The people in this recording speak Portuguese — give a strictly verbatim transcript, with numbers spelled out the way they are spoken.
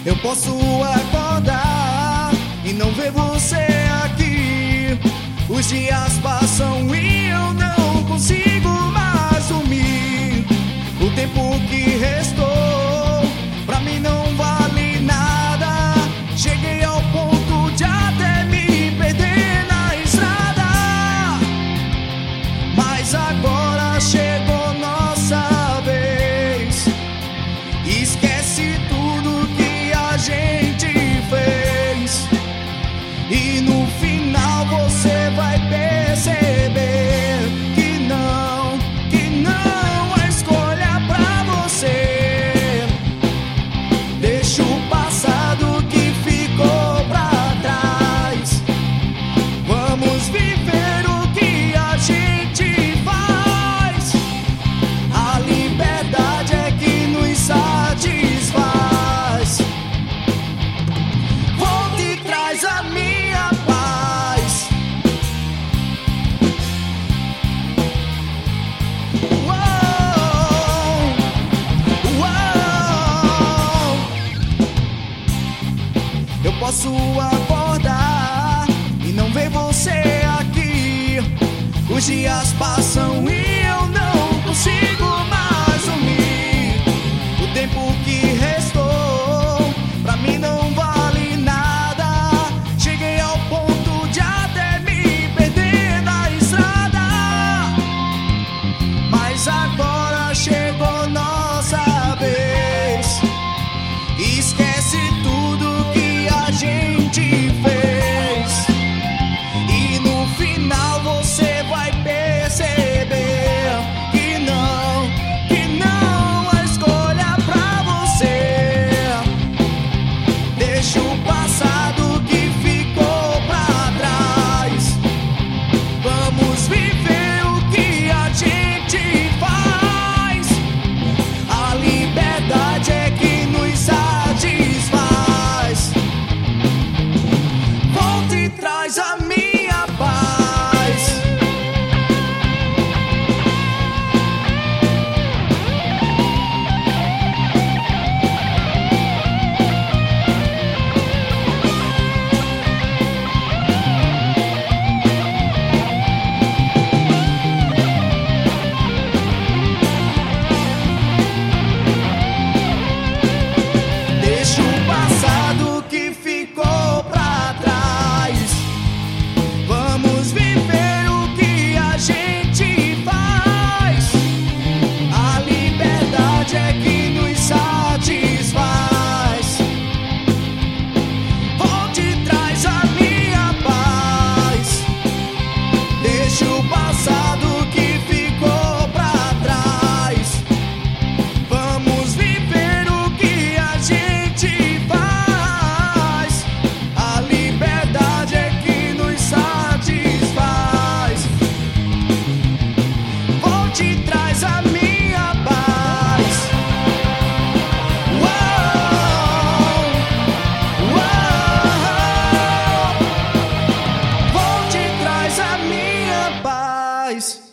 Eu posso acordar e não ver você aqui. Os dias passam e eu não consigo mais dormir. O tempo que restou pra mim não vale nada. Cheguei ao ponto de até me perder na estrada. Mas agora chegou nossa vez. Esquece tudo que a gente fez, e no final você vai perceber que não, que não há escolha pra você. Deixa o passado que ficou pra trás. Vamos viver o que a gente faz. A liberdade é que nos satisfaz. Volta e traz a minha paz. Uou, uou. Eu posso acordar e não ver você aqui. Os dias passam e eu não consigo mais dormir. O tempo que restou pra mim não vale nada. Cheguei ao ponto de até me perder na estrada. Mas agora chegou nossa vez. Esquece tudo que a gente fez, e no final você vai perceber que não, que não há escolha pra você. Deixa o passado que ficou pra trás. Vamos viver o que a gente faz. A liberdade é que nos satisfaz. Volta e traz a minha paz. Deixa o passado que ficou pra trás. Vamos viver o que a gente faz. A liberdade é que nos satisfaz. Volte e traz a minha paz. Deixa o passado que ficou pra trás. Vamos viver o que a gente faz. A liberdade é que nos satisfaz. Volte e traz a minha paz. Uou, uou. Volte e traz a minha paz.